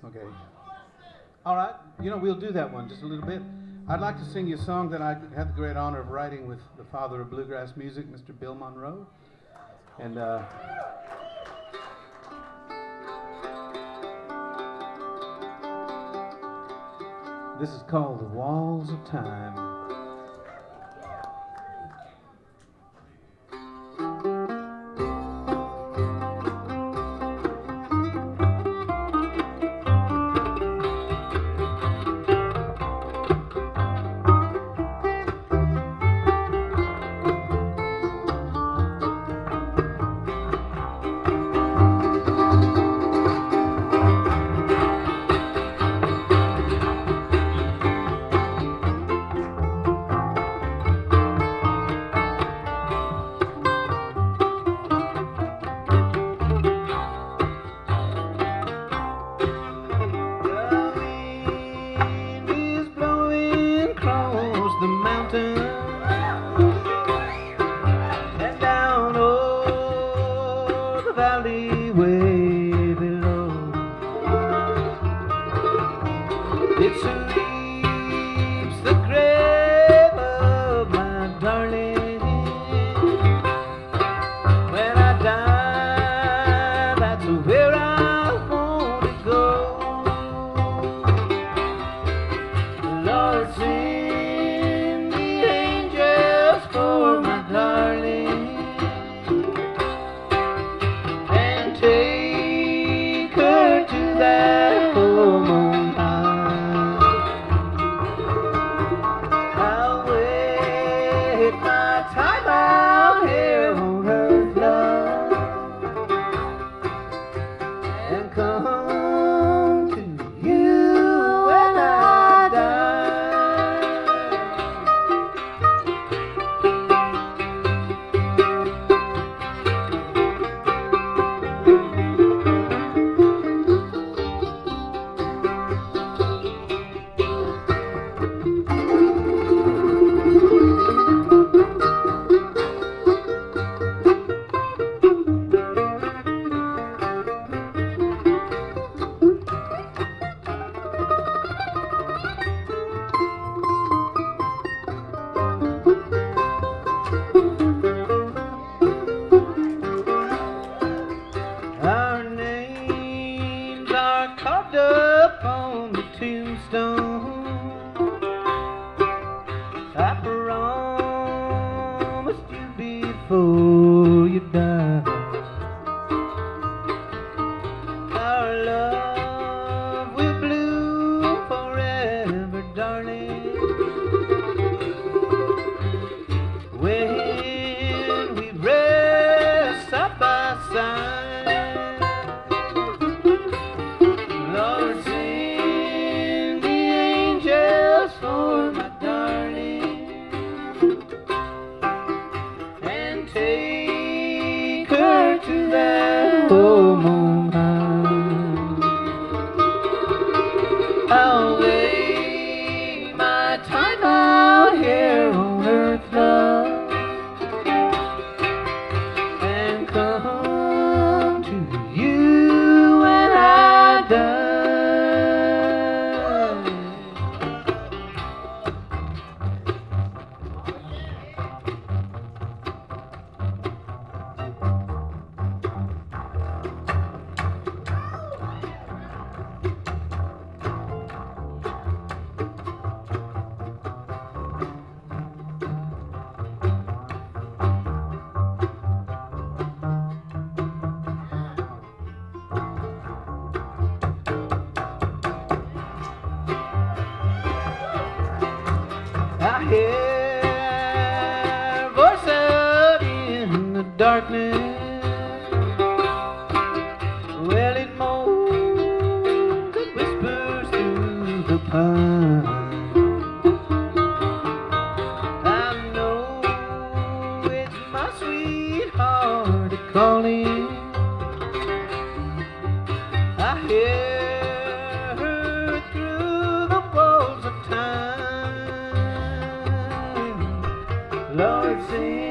Okay. All right. We'll do that one just a little bit. I'd like to sing you a song that I had the great honor of writing with the father of bluegrass music, Mr. Bill Monroe. And this is called The Walls of Time. Way below, it sweeps the grave of my darling. When I die, that's where I want to go. Lord, send the angels for my darling. Take her to that home on high. I'll wait my time out here on earth, love, and come to you when I die. Our names are carved up on the tombstone. I promised you before you die. Our love will bloom forever, darling. When we rest side by side. Lord, send the angels for my darling, and take her to that home on high. I'll wait my time out here on earth, love, and come to you when I die. I hear voice out in the darkness. Well, it moans, it whispers through the pine. I know it's my sweetheart calling. I hear her through the walls of time. Lord, sing